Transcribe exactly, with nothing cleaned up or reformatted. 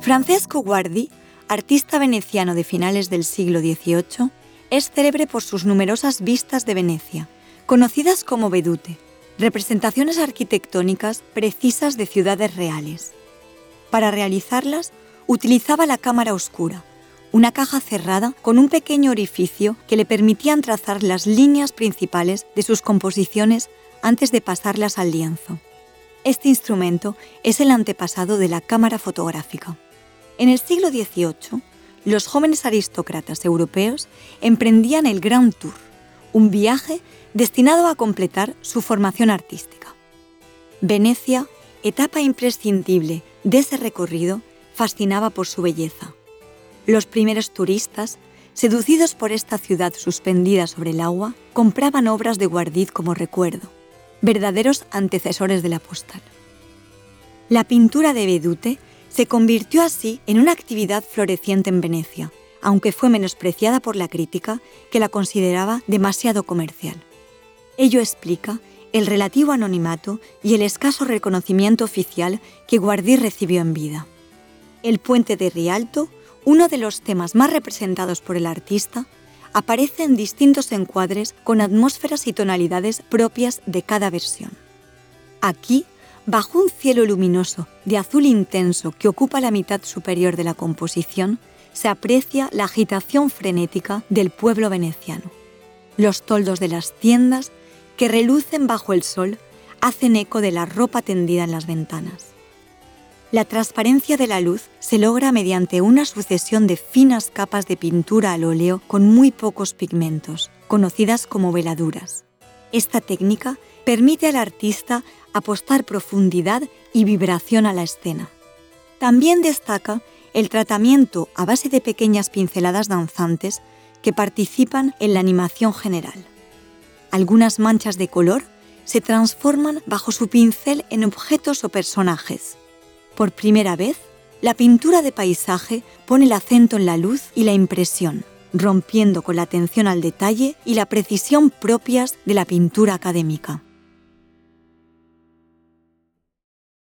Francesco Guardi, artista veneciano de finales del siglo dieciocho, es célebre por sus numerosas vistas de Venecia, conocidas como vedute, representaciones arquitectónicas precisas de ciudades reales. Para realizarlas, utilizaba la cámara oscura, una caja cerrada con un pequeño orificio que le permitían trazar las líneas principales de sus composiciones antes de pasarlas al lienzo. Este instrumento es el antepasado de la cámara fotográfica. En el siglo dieciocho, los jóvenes aristócratas europeos emprendían el Grand Tour, un viaje destinado a completar su formación artística. Venecia, etapa imprescindible de ese recorrido, fascinaba por su belleza. Los primeros turistas, seducidos por esta ciudad suspendida sobre el agua, compraban obras de Guardi como recuerdo, verdaderos antecesores de la postal. La pintura de vedute se convirtió así en una actividad floreciente en Venecia, aunque fue menospreciada por la crítica, que la consideraba demasiado comercial. Ello explica el relativo anonimato y el escaso reconocimiento oficial que Guardi recibió en vida. El puente de Rialto, uno de los temas más representados por el artista, aparece en distintos encuadres con atmósferas y tonalidades propias de cada versión. Aquí, bajo un cielo luminoso de azul intenso que ocupa la mitad superior de la composición, se aprecia la agitación frenética del pueblo veneciano. Los toldos de las tiendas, que relucen bajo el sol, hacen eco de la ropa tendida en las ventanas. La transparencia de la luz se logra mediante una sucesión de finas capas de pintura al óleo con muy pocos pigmentos, conocidas como veladuras. Esta técnica permite al artista apostar profundidad y vibración a la escena. También destaca el tratamiento a base de pequeñas pinceladas danzantes que participan en la animación general. Algunas manchas de color se transforman bajo su pincel en objetos o personajes. Por primera vez, la pintura de paisaje pone el acento en la luz y la impresión, rompiendo con la atención al detalle y la precisión propias de la pintura académica.